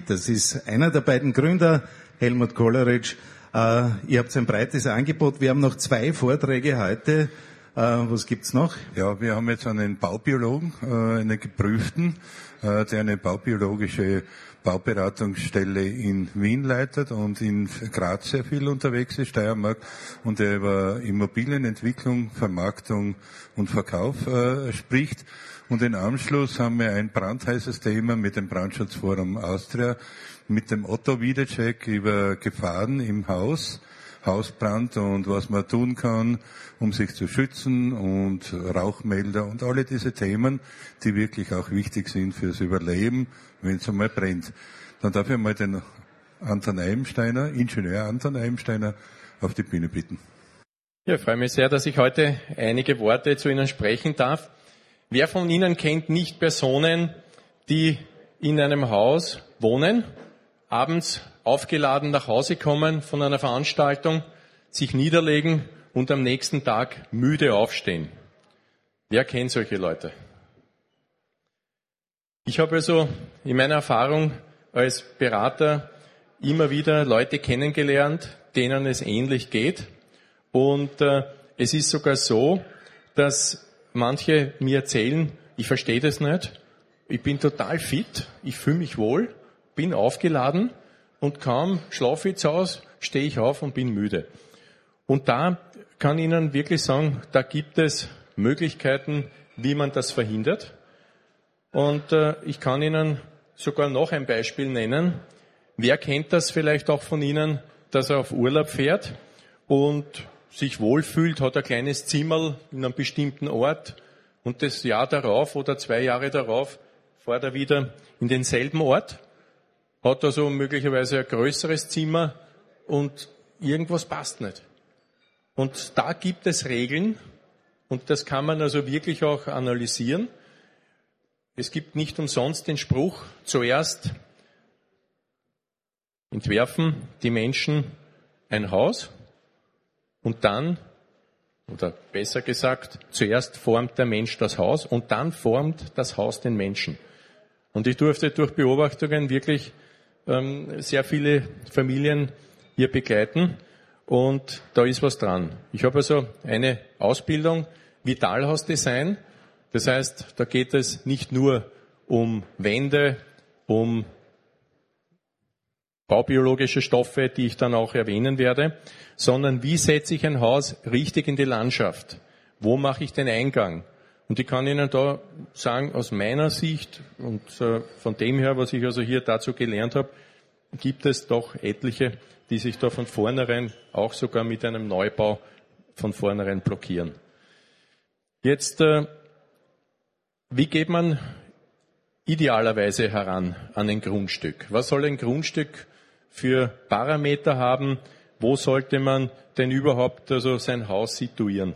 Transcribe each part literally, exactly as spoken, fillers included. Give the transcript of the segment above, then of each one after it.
Das ist einer der beiden Gründer, Helmut Kollerich. Äh, ihr habt ein breites Angebot. Wir haben noch zwei Vorträge heute. Äh, was gibt's noch? Ja, wir haben jetzt einen Baubiologen, äh, einen geprüften, äh, der eine baubiologische Bauberatungsstelle in Wien leitet und in Graz sehr viel unterwegs ist, Steiermark, und der über Immobilienentwicklung, Vermarktung und Verkauf äh, spricht. Und im Anschluss haben wir ein brandheißes Thema mit dem Brandschutzforum Austria, mit dem Otto Wiedecek über Gefahren im Haus, Hausbrand und was man tun kann, um sich zu schützen, und Rauchmelder und alle diese Themen, die wirklich auch wichtig sind fürs Überleben, wenn es einmal brennt. Dann darf ich mal den Anton Eibensteiner, Ingenieur Anton Eibensteiner, auf die Bühne bitten. Ja, ich freue mich sehr, dass ich heute einige Worte zu Ihnen sprechen darf. Wer von Ihnen kennt nicht Personen, die in einem Haus wohnen, abends aufgeladen nach Hause kommen von einer Veranstaltung, sich niederlegen und am nächsten Tag müde aufstehen? Wer kennt solche Leute? Ich habe also in meiner Erfahrung als Berater immer wieder Leute kennengelernt, denen es ähnlich geht. Und äh, es ist sogar so, dass manche mir erzählen, ich verstehe das nicht, ich bin total fit, ich fühle mich wohl, bin aufgeladen und kaum schlafe ich zu Hause, stehe ich auf und bin müde. Und da kann ich Ihnen wirklich sagen, da gibt es Möglichkeiten, wie man das verhindert. Und äh, ich kann Ihnen sogar noch ein Beispiel nennen. Wer kennt das vielleicht auch von Ihnen, dass er auf Urlaub fährt und sich wohlfühlt, hat ein kleines Zimmerl in einem bestimmten Ort, und das Jahr darauf oder zwei Jahre darauf fährt er wieder in denselben Ort, hat also möglicherweise ein größeres Zimmer und irgendwas passt nicht. Und da gibt es Regeln, und das kann man also wirklich auch analysieren. Es gibt nicht umsonst den Spruch, zuerst entwerfen die Menschen ein Haus und dann, oder besser gesagt, zuerst formt der Mensch das Haus und dann formt das Haus den Menschen. Und ich durfte durch Beobachtungen wirklich ähm, sehr viele Familien hier begleiten, und da ist was dran. Ich habe also eine Ausbildung Vitalhausdesign. Das heißt, da geht es nicht nur um Wände, um baubiologische Stoffe, die ich dann auch erwähnen werde, sondern wie setze ich ein Haus richtig in die Landschaft? Wo mache ich den Eingang? Und ich kann Ihnen da sagen, aus meiner Sicht und äh, von dem her, was ich also hier dazu gelernt habe, gibt es doch etliche, die sich da von vornherein auch sogar mit einem Neubau von vornherein blockieren. Jetzt, äh, wie geht man idealerweise heran an ein Grundstück? Was soll ein Grundstück für Parameter haben? Wo sollte man denn überhaupt also sein Haus situieren?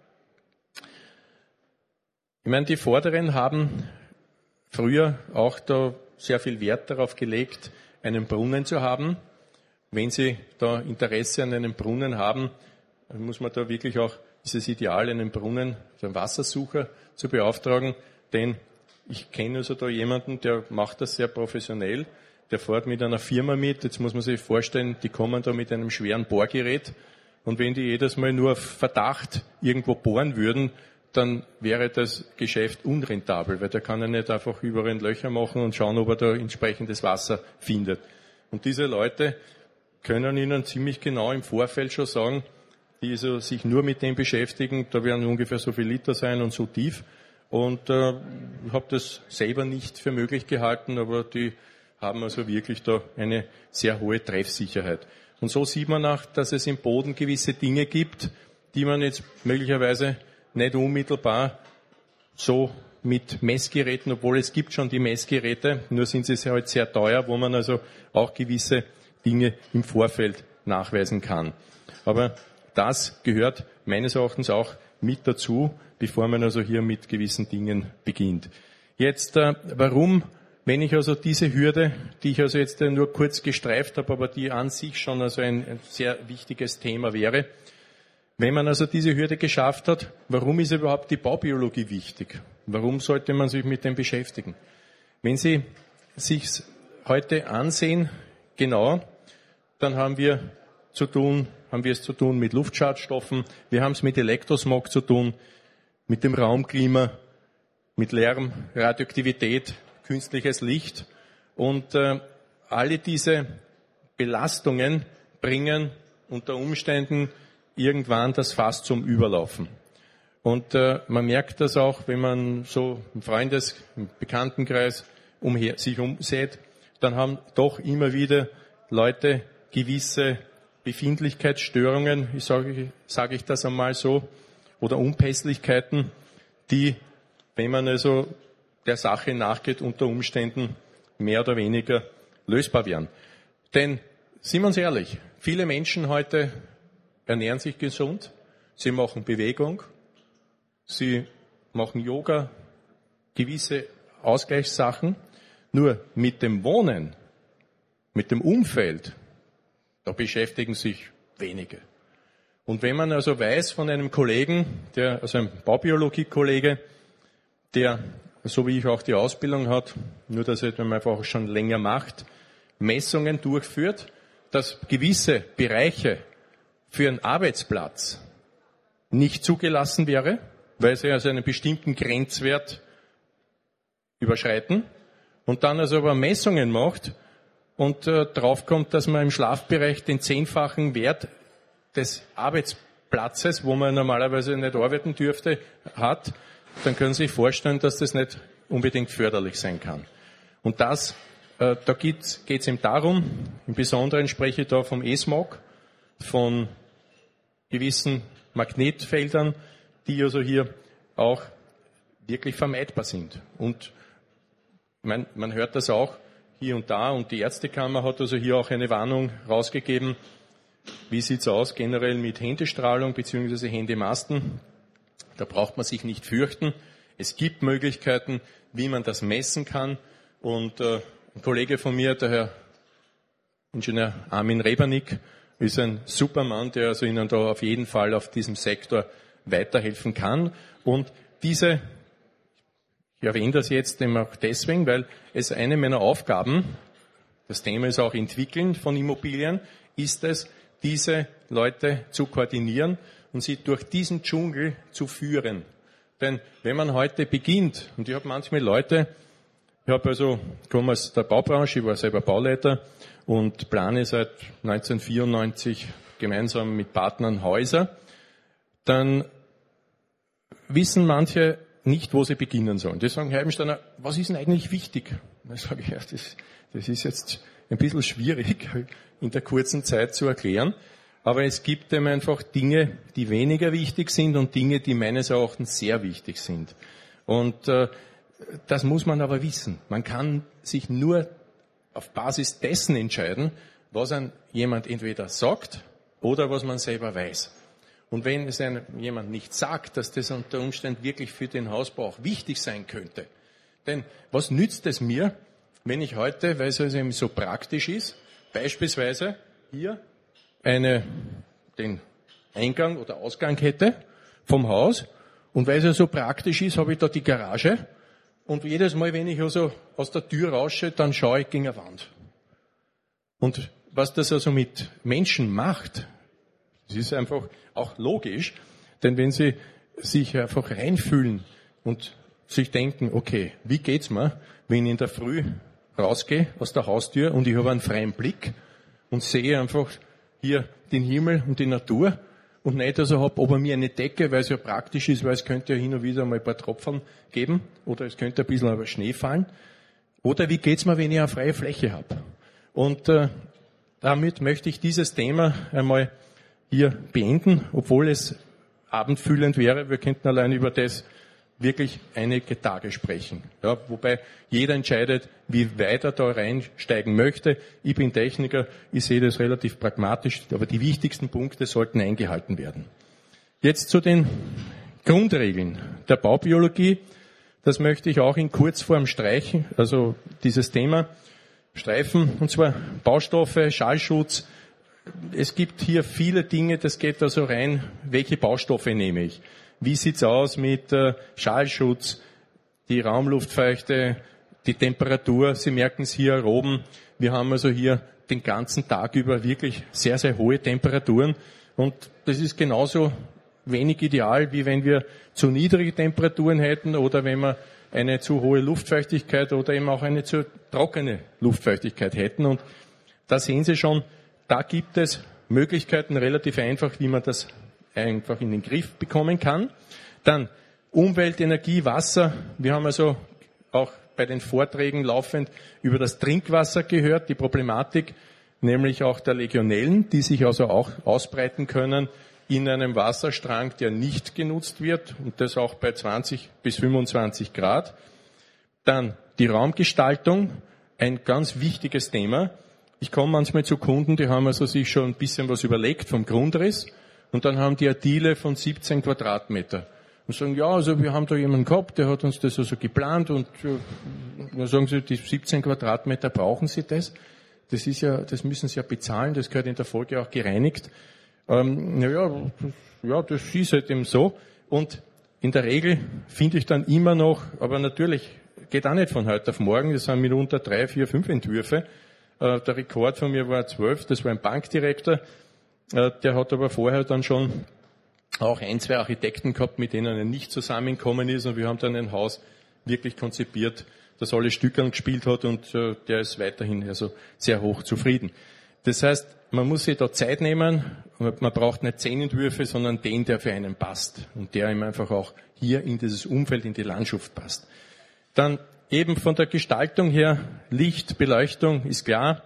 Ich meine, die Vorderen haben früher auch da sehr viel Wert darauf gelegt, einen Brunnen zu haben. Wenn Sie da Interesse an einem Brunnen haben, dann muss man da wirklich auch, ist es ideal, einen Brunnen, einen Wassersucher zu beauftragen, denn ich kenne also da jemanden, der macht das sehr professionell, der fährt mit einer Firma mit, jetzt muss man sich vorstellen, die kommen da mit einem schweren Bohrgerät, und wenn die jedes Mal nur auf Verdacht irgendwo bohren würden, dann wäre das Geschäft unrentabel, weil der kann ja nicht einfach überall Löcher machen und schauen, ob er da entsprechendes Wasser findet. Und diese Leute können Ihnen ziemlich genau im Vorfeld schon sagen, die also sich nur mit dem beschäftigen, da werden ungefähr so viel Liter sein und so tief. Und äh, ich habe das selber nicht für möglich gehalten, aber die haben also wirklich da eine sehr hohe Treffsicherheit. Und so sieht man auch, dass es im Boden gewisse Dinge gibt, die man jetzt möglicherweise nicht unmittelbar so mit Messgeräten, obwohl es gibt schon die Messgeräte, nur sind sie halt sehr teuer, wo man also auch gewisse Dinge im Vorfeld nachweisen kann. Aber das gehört meines Erachtens auch mit dazu, bevor man also hier mit gewissen Dingen beginnt. Jetzt, äh, warum, wenn ich also diese Hürde, die ich also jetzt nur kurz gestreift habe, aber die an sich schon also ein, ein sehr wichtiges Thema wäre, wenn man also diese Hürde geschafft hat, warum ist überhaupt die Baubiologie wichtig? Warum sollte man sich mit dem beschäftigen? Wenn Sie sich heute ansehen, genau, dann haben wir zu tun, haben wir es zu tun mit Luftschadstoffen, wir haben es mit Elektrosmog zu tun, mit dem Raumklima, mit Lärm, Radioaktivität, künstliches Licht und äh, alle diese Belastungen bringen unter Umständen irgendwann das Fass zum Überlaufen. Und äh, man merkt das auch, wenn man so im Freundes-, im Bekanntenkreis umher, sich umsieht, dann haben doch immer wieder Leute gewisse Befindlichkeitsstörungen, ich sage, sage ich das einmal so, oder Unpässlichkeiten, die, wenn man also der Sache nachgeht, unter Umständen mehr oder weniger lösbar wären. Denn, sind wir uns ehrlich, viele Menschen heute ernähren sich gesund, sie machen Bewegung, sie machen Yoga, gewisse Ausgleichssachen, nur mit dem Wohnen, mit dem Umfeld, da beschäftigen sich wenige. Und wenn man also weiß von einem Kollegen, der, also ein Baubiologie-Kollege, der, so wie ich auch die Ausbildung hat, nur dass er dann einfach schon länger macht, Messungen durchführt, dass gewisse Bereiche für einen Arbeitsplatz nicht zugelassen wäre, weil sie also einen bestimmten Grenzwert überschreiten und dann also aber Messungen macht und äh, draufkommt, dass man im Schlafbereich den zehnfachen Wert des Arbeitsplatzes, wo man normalerweise nicht arbeiten dürfte, hat, dann können Sie sich vorstellen, dass das nicht unbedingt förderlich sein kann. Und das, äh, da geht es eben darum, im Besonderen spreche ich da vom E-Smog, von gewissen Magnetfeldern, die also hier auch wirklich vermeidbar sind. Und man, man hört das auch hier und da, und die Ärztekammer hat also hier auch eine Warnung rausgegeben. Wie sieht's aus generell mit Händestrahlung bzw. Händemasten? Da braucht man sich nicht fürchten. Es gibt Möglichkeiten, wie man das messen kann. Und äh, ein Kollege von mir, der Herr Ingenieur Armin Rebernik, ist ein super Mann, der also Ihnen da auf jeden Fall auf diesem Sektor weiterhelfen kann. Und diese, ich erwähne das jetzt eben auch deswegen, weil es eine meiner Aufgaben, das Thema ist auch Entwickeln von Immobilien, ist es, diese Leute zu koordinieren und sie durch diesen Dschungel zu führen. Denn wenn man heute beginnt, und ich habe manchmal Leute, ich habe also, ich komme aus der Baubranche, ich war selber Bauleiter und plane seit neunzehnhundertvierundneunzig gemeinsam mit Partnern Häuser, dann wissen manche nicht, wo sie beginnen sollen. Die sagen, Herr Eibensteiner, was ist denn eigentlich wichtig? Dann sage ich, ja, das, das ist jetzt ein bisschen schwierig in der kurzen Zeit zu erklären. Aber es gibt eben einfach Dinge, die weniger wichtig sind und Dinge, die meines Erachtens sehr wichtig sind. Und äh, das muss man aber wissen. Man kann sich nur auf Basis dessen entscheiden, was einem jemand entweder sagt oder was man selber weiß. Und wenn es einem jemand nicht sagt, dass das unter Umständen wirklich für den Hausbau auch wichtig sein könnte. Denn was nützt es mir, wenn ich heute, weil es also eben so praktisch ist, beispielsweise hier eine, den Eingang oder Ausgang hätte vom Haus, und weil es ja so praktisch ist, habe ich da die Garage, und jedes Mal, wenn ich also aus der Tür rausschaue, dann schaue ich gegen eine Wand. Und was das also mit Menschen macht, das ist einfach auch logisch, denn wenn sie sich einfach reinfühlen und sich denken, okay, wie geht's mir, wenn ich in der Früh rausgehe aus der Haustür und ich habe einen freien Blick und sehe einfach hier den Himmel und die Natur und nicht also habe ober mir eine Decke, weil es ja praktisch ist, weil es könnte ja hin und wieder mal ein paar Tropfen geben oder es könnte ein bisschen aber Schnee fallen. Oder wie geht's mir, wenn ich eine freie Fläche habe? Und äh, damit möchte ich dieses Thema einmal hier beenden, obwohl es abendfüllend wäre. Wir könnten allein über das wirklich einige Tage sprechen. Ja, wobei jeder entscheidet, wie weit er da reinsteigen möchte. Ich bin Techniker, ich sehe das relativ pragmatisch, aber die wichtigsten Punkte sollten eingehalten werden. Jetzt zu den Grundregeln der Baubiologie. Das möchte ich auch in Kurzform streichen, also dieses Thema streifen, und zwar Baustoffe, Schallschutz. Es gibt hier viele Dinge, das geht also rein, welche Baustoffe nehme ich? Wie sieht's aus mit äh, Schallschutz, die Raumluftfeuchte, die Temperatur, Sie merken es hier oben, wir haben also hier den ganzen Tag über wirklich sehr, sehr hohe Temperaturen und das ist genauso wenig ideal, wie wenn wir zu niedrige Temperaturen hätten oder wenn wir eine zu hohe Luftfeuchtigkeit oder eben auch eine zu trockene Luftfeuchtigkeit hätten. Und da sehen Sie schon, da gibt es Möglichkeiten, relativ einfach, wie man das einfach in den Griff bekommen kann. Dann Umwelt, Energie, Wasser. Wir haben also auch bei den Vorträgen laufend über das Trinkwasser gehört, die Problematik, nämlich auch der Legionellen, die sich also auch ausbreiten können in einem Wasserstrang, der nicht genutzt wird, und das auch bei zwanzig bis fünfundzwanzig Grad. Dann die Raumgestaltung, ein ganz wichtiges Thema. Ich komme manchmal zu Kunden, die haben also sich schon ein bisschen was überlegt vom Grundriss, und dann haben die eine Diele von siebzehn Quadratmeter. Und sagen, ja, also wir haben da jemanden gehabt, der hat uns das also geplant, und dann sagen sie, die siebzehn Quadratmeter, brauchen Sie das? Das ist ja, das müssen Sie ja bezahlen, das gehört in der Folge auch gereinigt. Ähm, naja, ja, das ist halt eben so. Und in der Regel finde ich dann immer noch, aber natürlich geht auch nicht von heute auf morgen, das sind mitunter drei, vier, fünf Entwürfe. Äh, der Rekord von mir war zwölf, das war ein Bankdirektor, äh, der hat aber vorher dann schon auch ein, zwei Architekten gehabt, mit denen er nicht zusammengekommen ist, und wir haben dann ein Haus wirklich konzipiert, das alle Stückern gespielt hat, und äh, der ist weiterhin also sehr hoch zufrieden. Das heißt, man muss sich da Zeit nehmen, man braucht nicht zehn Entwürfe, sondern den, der für einen passt und der ihm einfach auch hier in dieses Umfeld, in die Landschaft passt. Dann eben von der Gestaltung her, Licht, Beleuchtung ist klar,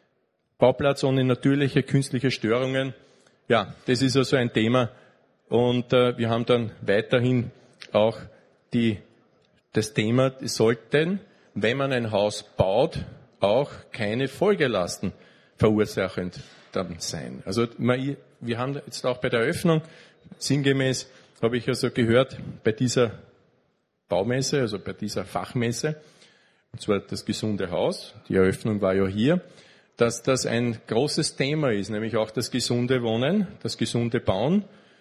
Bauplatz ohne natürliche, künstliche Störungen, ja, das ist also ein Thema, und äh, wir haben dann weiterhin auch die, das Thema, es sollten, wenn man ein Haus baut, auch keine Folgelasten verursachend dann sein. Also wir haben jetzt auch bei der Eröffnung, sinngemäß habe ich also gehört, bei dieser Baumesse, also bei dieser Fachmesse, und zwar das gesunde Haus, die Eröffnung war ja hier, dass das ein großes Thema ist, nämlich auch das gesunde Wohnen, das gesunde Bauen,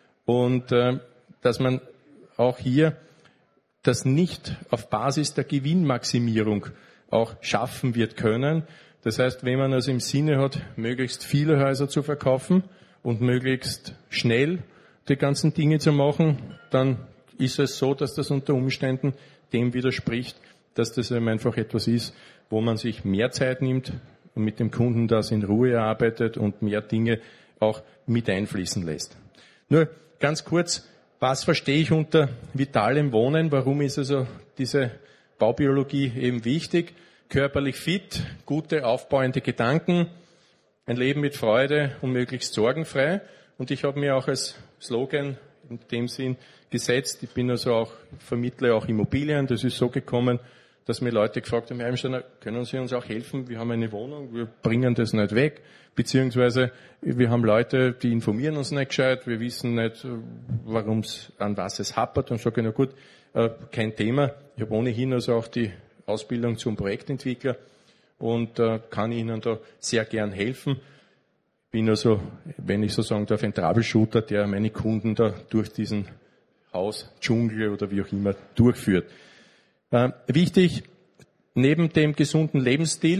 und äh, dass man auch hier das nicht auf Basis der Gewinnmaximierung auch schaffen wird können. Das heißt, wenn man also im Sinne hat, möglichst viele Häuser zu verkaufen und möglichst schnell die ganzen Dinge zu machen, dann ist es so, dass das unter Umständen dem widerspricht, dass das eben einfach etwas ist, wo man sich mehr Zeit nimmt und mit dem Kunden das in Ruhe erarbeitet und mehr Dinge auch mit einfließen lässt. Nur ganz kurz, was verstehe ich unter vitalem Wohnen? Warum ist also diese Baubiologie eben wichtig? Körperlich fit, gute, aufbauende Gedanken, ein Leben mit Freude und möglichst sorgenfrei. Und ich habe mir auch als Slogan in dem Sinn gesetzt, ich bin also auch, vermittle auch Immobilien. Das ist so gekommen, dass mir Leute gefragt haben, Herr Heimsteiner, können Sie uns auch helfen? Wir haben eine Wohnung, wir bringen das nicht weg. Beziehungsweise wir haben Leute, die informieren uns nicht gescheit, wir wissen nicht, warum es, an was es hapert, und sage, na gut, äh, kein Thema. Ich habe ohnehin also auch die Ausbildung zum Projektentwickler und äh, kann Ihnen da sehr gern helfen. Bin also, wenn ich so sagen darf, ein Troubleshooter, der meine Kunden da durch diesen Hausdschungel oder wie auch immer durchführt. Äh, wichtig, neben dem gesunden Lebensstil,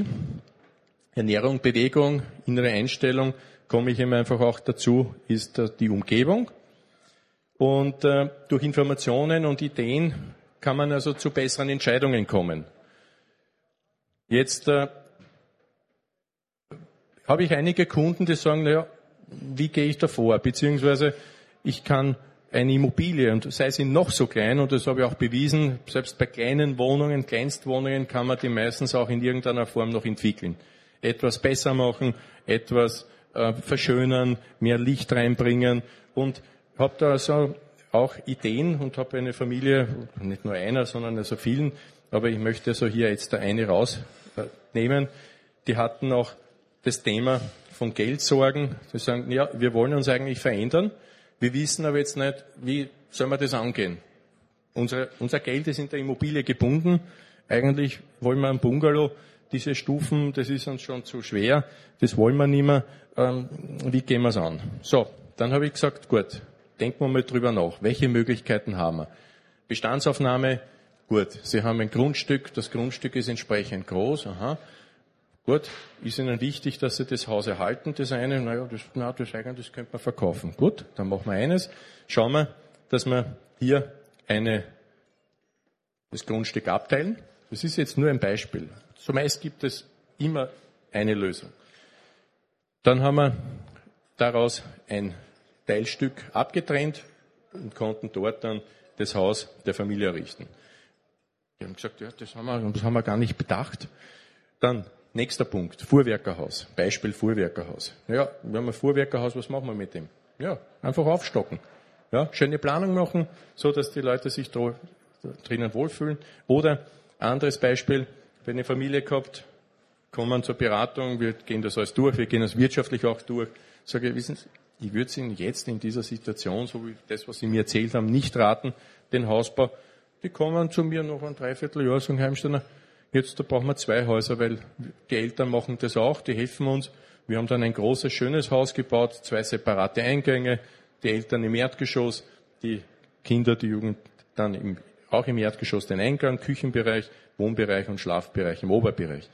Ernährung, Bewegung, innere Einstellung, komme ich eben einfach auch dazu, ist äh, die Umgebung. Und äh, durch Informationen und Ideen kann man also zu besseren Entscheidungen kommen. Jetzt äh, habe ich einige Kunden, die sagen, naja, wie gehe ich da vor? Beziehungsweise ich kann eine Immobilie, und sei sie noch so klein, und das habe ich auch bewiesen, selbst bei kleinen Wohnungen, Kleinstwohnungen kann man die meistens auch in irgendeiner Form noch entwickeln. Etwas besser machen, etwas äh, verschönern, mehr Licht reinbringen, und habe da also auch Ideen und habe eine Familie, nicht nur einer, sondern also vielen, aber ich möchte also hier jetzt da eine rausnehmen, die hatten auch das Thema von Geldsorgen. Die sagen, ja, wir wollen uns eigentlich verändern, wir wissen aber jetzt nicht, wie soll man das angehen. Unser, unser Geld ist in der Immobilie gebunden, eigentlich wollen wir einen Bungalow, diese Stufen, das ist uns schon zu schwer, das wollen wir nicht mehr, ähm, wie gehen wir es an? So, dann habe ich gesagt, gut, denken wir mal drüber nach, welche Möglichkeiten haben wir? Bestandsaufnahme, Gut, Sie haben ein Grundstück, das Grundstück ist entsprechend groß, aha. Gut, ist Ihnen wichtig, dass Sie das Haus erhalten, das eine, naja, das, na, das eigentlich, das könnte man verkaufen. Gut, dann machen wir eines. Schauen wir, dass wir hier eine, das Grundstück abteilen. Das ist jetzt nur ein Beispiel. Zumeist gibt es immer eine Lösung. Dann haben wir daraus ein Teilstück abgetrennt und konnten dort dann das Haus der Familie errichten. Die haben gesagt, ja, das haben wir, das haben wir gar nicht bedacht. Dann, nächster Punkt, Fuhrwerkerhaus. Beispiel Fuhrwerkerhaus. Ja, wir haben ein Fuhrwerkerhaus, was machen wir mit dem? Ja, einfach aufstocken. Ja, schöne Planung machen, so dass die Leute sich drinnen wohlfühlen. Oder, anderes Beispiel, wenn eine Familie gehabt, kommen zur Beratung, wir gehen das alles durch, wir gehen das wirtschaftlich auch durch. Sage, wissen Sie, ich würde Ihnen jetzt in dieser Situation, so wie das, was Sie mir erzählt haben, nicht raten, den Hausbau. Die kommen zu mir noch ein Dreivierteljahr, sagen Heimsteiner, jetzt da brauchen wir zwei Häuser, weil die Eltern machen das auch, die helfen uns. Wir haben dann ein großes, schönes Haus gebaut, zwei separate Eingänge, die Eltern im Erdgeschoss, die Kinder, die Jugend dann im, auch im Erdgeschoss den Eingang, Küchenbereich, Wohnbereich und Schlafbereich im Oberbereich.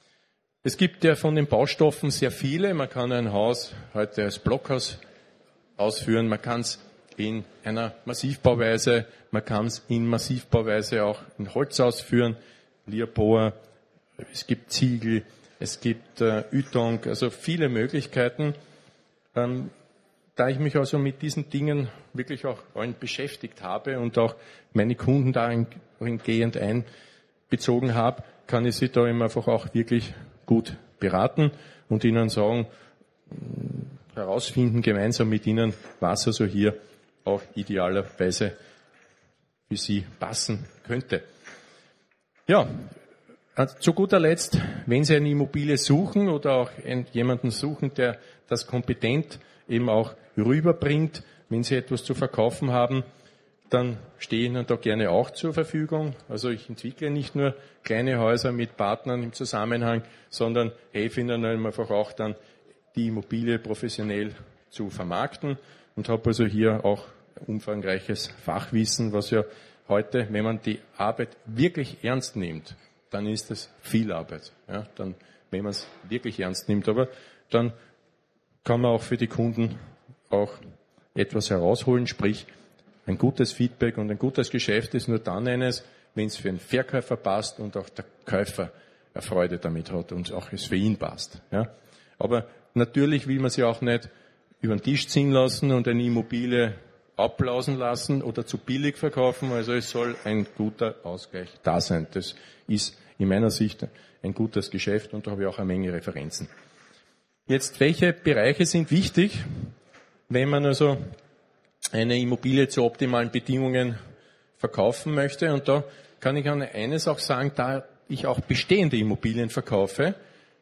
Es gibt ja von den Baustoffen sehr viele. Man kann ein Haus heute als Blockhaus ausführen, man kann es in einer Massivbauweise, man kann es in Massivbauweise auch in Holz ausführen, Liaboa, es gibt Ziegel, es gibt äh, Ytong, also viele Möglichkeiten. Ähm, da ich mich also mit diesen Dingen wirklich auch beschäftigt habe und auch meine Kunden dahingehend einbezogen habe, kann ich sie da immer einfach auch wirklich gut beraten und ihnen sagen, herausfinden gemeinsam mit ihnen, was also hier auch idealerweise für sie passen könnte. Ja, zu guter Letzt, wenn Sie eine Immobilie suchen oder auch jemanden suchen, der das kompetent eben auch rüberbringt, wenn Sie etwas zu verkaufen haben, dann stehe ich Ihnen da gerne auch zur Verfügung. Also ich entwickle nicht nur kleine Häuser mit Partnern im Zusammenhang, sondern helfe Ihnen einfach auch dann, die Immobilie professionell zu vermarkten und habe also hier auch umfangreiches Fachwissen, was ja heute, wenn man die Arbeit wirklich ernst nimmt, dann ist es viel Arbeit. Ja, dann, wenn man es wirklich ernst nimmt, aber dann kann man auch für die Kunden auch etwas herausholen, sprich ein gutes Feedback und ein gutes Geschäft ist nur dann eines, wenn es für den Verkäufer passt und auch der Käufer Freude damit hat und auch es für ihn passt. Ja. Aber natürlich will man sie auch nicht über den Tisch ziehen lassen und eine Immobilie ablausen lassen oder zu billig verkaufen. Also es soll ein guter Ausgleich da sein. Das ist in meiner Sicht ein gutes Geschäft und da habe ich auch eine Menge Referenzen. Jetzt, welche Bereiche sind wichtig, wenn man also eine Immobilie zu optimalen Bedingungen verkaufen möchte? Und da kann ich eines auch sagen, da ich auch bestehende Immobilien verkaufe,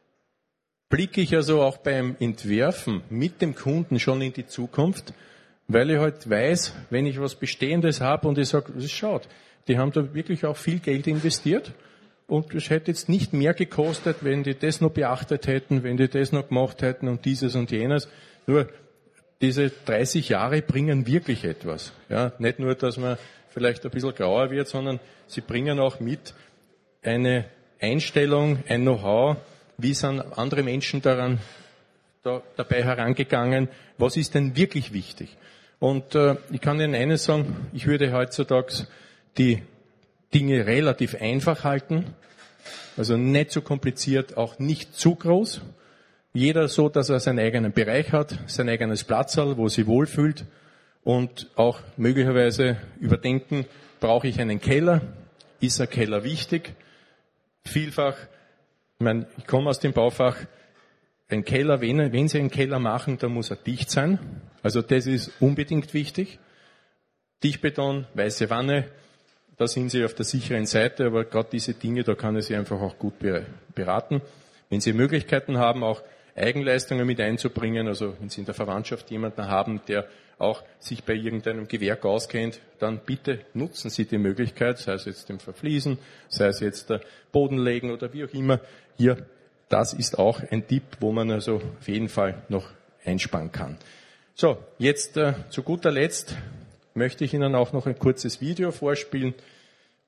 blicke ich also auch beim Entwerfen mit dem Kunden schon in die Zukunft, weil ich halt weiß, wenn ich was Bestehendes habe und ich sage, schaut, die haben da wirklich auch viel Geld investiert und es hätte jetzt nicht mehr gekostet, wenn die das noch beachtet hätten, wenn die das noch gemacht hätten und dieses und jenes. Nur diese dreißig Jahre bringen wirklich etwas. Ja, nicht nur, dass man vielleicht ein bisschen grauer wird, sondern sie bringen auch mit eine Einstellung, ein Know-how, wie sind andere Menschen daran da, dabei herangegangen, was ist denn wirklich wichtig? Und äh, ich kann Ihnen eines sagen, ich würde heutzutage die Dinge relativ einfach halten, also nicht zu kompliziert, auch nicht zu groß. Jeder so, dass er seinen eigenen Bereich hat, sein eigenes Platzsaal, wo er sich wohlfühlt und auch möglicherweise überdenken, brauche ich einen Keller? Ist ein Keller wichtig? Vielfach, ich meine, ich komme aus dem Baufach, ein Keller, wenn, wenn Sie einen Keller machen, dann muss er dicht sein. Also das ist unbedingt wichtig. Dichtbeton, weiße Wanne, da sind Sie auf der sicheren Seite, aber gerade diese Dinge, da kann ich Sie einfach auch gut beraten. Wenn Sie Möglichkeiten haben, auch Eigenleistungen mit einzubringen, also wenn Sie in der Verwandtschaft jemanden haben, der auch sich bei irgendeinem Gewerk auskennt, dann bitte nutzen Sie die Möglichkeit, sei es jetzt dem Verfließen, sei es jetzt der Bodenlegen oder wie auch immer. Hier, das ist auch ein Tipp, wo man also auf jeden Fall noch einsparen kann. So, jetzt äh, zu guter Letzt möchte ich Ihnen auch noch ein kurzes Video vorspielen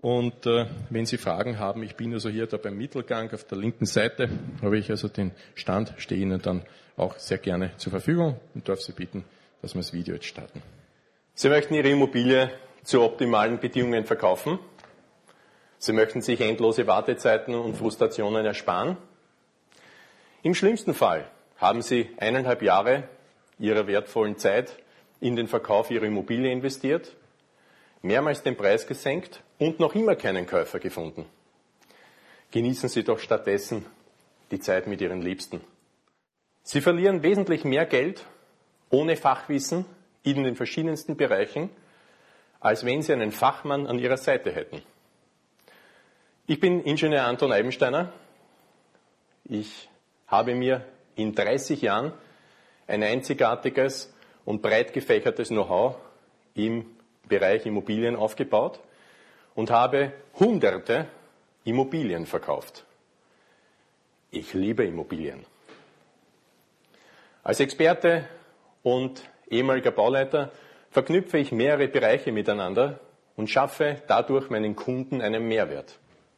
Und äh, wenn Sie Fragen haben, ich bin also hier da beim Mittelgang auf der linken Seite, habe ich also den Stand, stehe Ihnen dann auch sehr gerne zur Verfügung und darf Sie bitten, dass wir das Video jetzt starten. Sie möchten Ihre Immobilie zu optimalen Bedingungen verkaufen. Sie möchten sich endlose Wartezeiten und Frustrationen ersparen. Im schlimmsten Fall haben Sie eineinhalb Jahre Ihrer wertvollen Zeit in den Verkauf Ihrer Immobilie investiert, mehrmals den Preis gesenkt und noch immer keinen Käufer gefunden. Genießen Sie doch stattdessen die Zeit mit Ihren Liebsten. Sie verlieren wesentlich mehr Geld ohne Fachwissen in den verschiedensten Bereichen, als wenn Sie einen Fachmann an Ihrer Seite hätten. Ich bin Ingenieur Anton Eibensteiner. Ich habe mir in dreißig Jahren ein einzigartiges und breit gefächertes Know-how im Bereich Immobilien aufgebaut und habe hunderte Immobilien verkauft. Ich liebe Immobilien. Als Experte und ehemaliger Bauleiter verknüpfe ich mehrere Bereiche miteinander und schaffe dadurch meinen Kunden einen Mehrwert.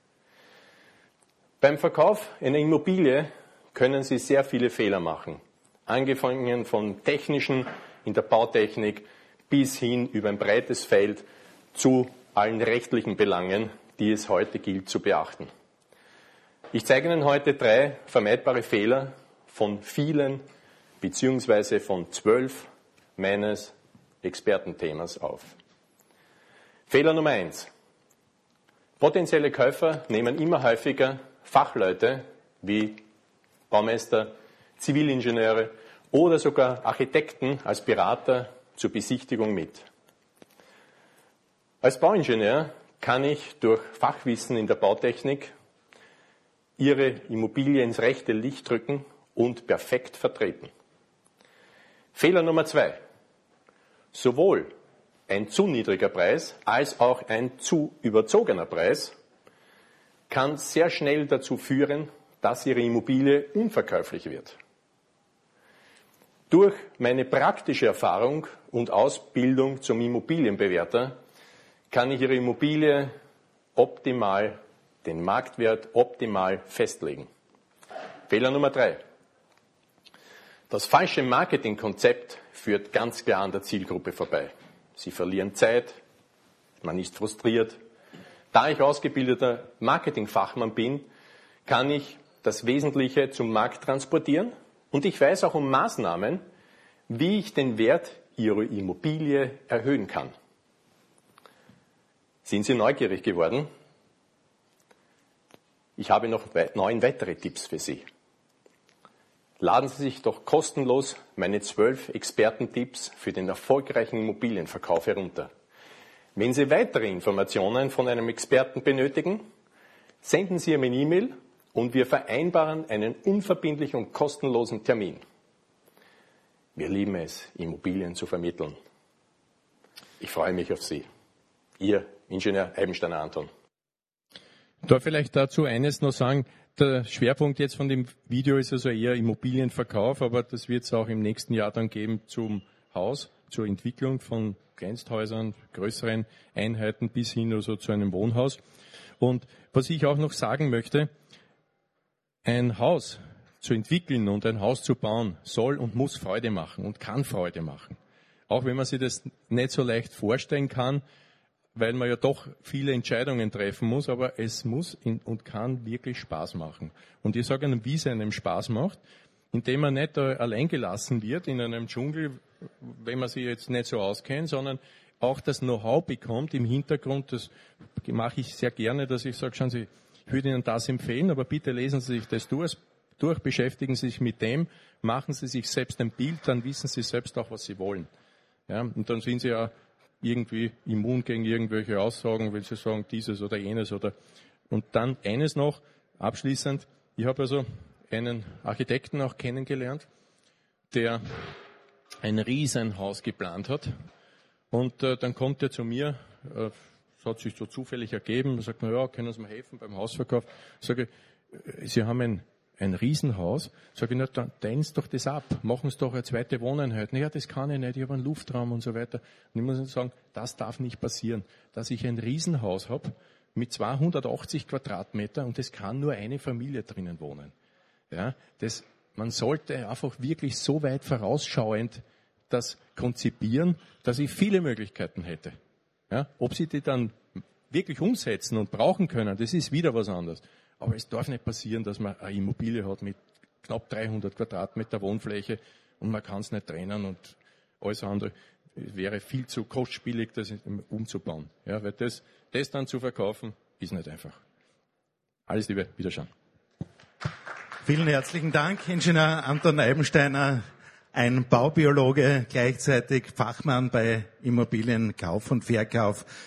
Beim Verkauf einer Immobilie können Sie sehr viele Fehler machen, angefangen von technischen, in der Bautechnik, bis hin über ein breites Feld zu allen rechtlichen Belangen, die es heute gilt zu beachten. Ich zeige Ihnen heute drei vermeidbare Fehler von vielen beziehungsweise von zwölf meines Expertenthemas auf. Fehler Nummer eins. Potenzielle Käufer nehmen immer häufiger Fachleute wie Baumeister, Zivilingenieure oder sogar Architekten als Berater zur Besichtigung mit. Als Bauingenieur kann ich durch Fachwissen in der Bautechnik Ihre Immobilie ins rechte Licht rücken und perfekt vertreten. Fehler Nummer zwei. Sowohl ein zu niedriger Preis als auch ein zu überzogener Preis kann sehr schnell dazu führen, dass Ihre Immobilie unverkäuflich wird. Durch meine praktische Erfahrung und Ausbildung zum Immobilienbewerter kann ich Ihre Immobilie optimal, den Marktwert optimal festlegen. Fehler Nummer drei. Das falsche Marketingkonzept führt ganz klar an der Zielgruppe vorbei. Sie verlieren Zeit, man ist frustriert. Da ich ausgebildeter Marketingfachmann bin, kann ich das Wesentliche zum Markt transportieren und ich weiß auch um Maßnahmen, wie ich den Wert Ihrer Immobilie erhöhen kann. Sind Sie neugierig geworden? Ich habe noch neun weitere Tipps für Sie. Laden Sie sich doch kostenlos meine zwölf Expertentipps für den erfolgreichen Immobilienverkauf herunter. Wenn Sie weitere Informationen von einem Experten benötigen, senden Sie mir eine E-Mail und wir vereinbaren einen unverbindlichen und kostenlosen Termin. Wir lieben es, Immobilien zu vermitteln. Ich freue mich auf Sie. Ihr Ingenieur Eibensteiner Anton. Ich darf vielleicht dazu eines noch sagen. Der Schwerpunkt jetzt von dem Video ist also eher Immobilienverkauf, aber das wird es auch im nächsten Jahr dann geben zum Haus, zur Entwicklung von Kleinsthäusern, größeren Einheiten bis hin also zu einem Wohnhaus. Und was ich auch noch sagen möchte, ein Haus zu entwickeln und ein Haus zu bauen soll und muss Freude machen und kann Freude machen. Auch wenn man sich das nicht so leicht vorstellen kann, weil man ja doch viele Entscheidungen treffen muss, aber es muss und kann wirklich Spaß machen. Und ich sage Ihnen, wie es einem Spaß macht, indem man nicht allein gelassen wird in einem Dschungel, wenn man sich jetzt nicht so auskennt, sondern auch das Know-how bekommt im Hintergrund. Das mache ich sehr gerne, dass ich sage, schauen Sie, ich würde Ihnen das empfehlen, aber bitte lesen Sie sich das durch, durch, beschäftigen Sie sich mit dem, machen Sie sich selbst ein Bild, dann wissen Sie selbst auch, was Sie wollen. Ja, und dann sind Sie ja irgendwie immun gegen irgendwelche Aussagen, weil Sie sagen, dieses oder jenes oder. Und dann eines noch, abschließend, ich habe also einen Architekten auch kennengelernt, der ein Riesenhaus geplant hat. Und äh, dann kommt er zu mir, äh, das hat sich so zufällig ergeben, er sagt, na ja, können Sie mir helfen beim Hausverkauf? Ich sage, Sie haben ein, ein Riesenhaus. Sage ich, na, dann teilen Sie doch das ab, machen Sie doch eine zweite Wohneinheit. Naja, das kann ich nicht, ich habe einen Luftraum und so weiter. Und ich muss Ihnen sagen, das darf nicht passieren. Dass ich ein Riesenhaus habe, mit zweihundertachtzig Quadratmeter und es kann nur eine Familie drinnen wohnen. Ja, das, man sollte einfach wirklich so weit vorausschauend das konzipieren, dass ich viele Möglichkeiten hätte. Ja, ob sie die dann wirklich umsetzen und brauchen können, das ist wieder was anderes. Aber es darf nicht passieren, dass man eine Immobilie hat mit knapp dreihundert Quadratmeter Wohnfläche und man kann es nicht trennen und alles andere wäre viel zu kostspielig, das umzubauen. Ja, weil das, das dann zu verkaufen, ist nicht einfach. Alles Liebe, Wiederschauen. Vielen herzlichen Dank, Ingenieur Anton Eibensteiner, ein Baubiologe, gleichzeitig Fachmann bei Immobilienkauf und Verkauf.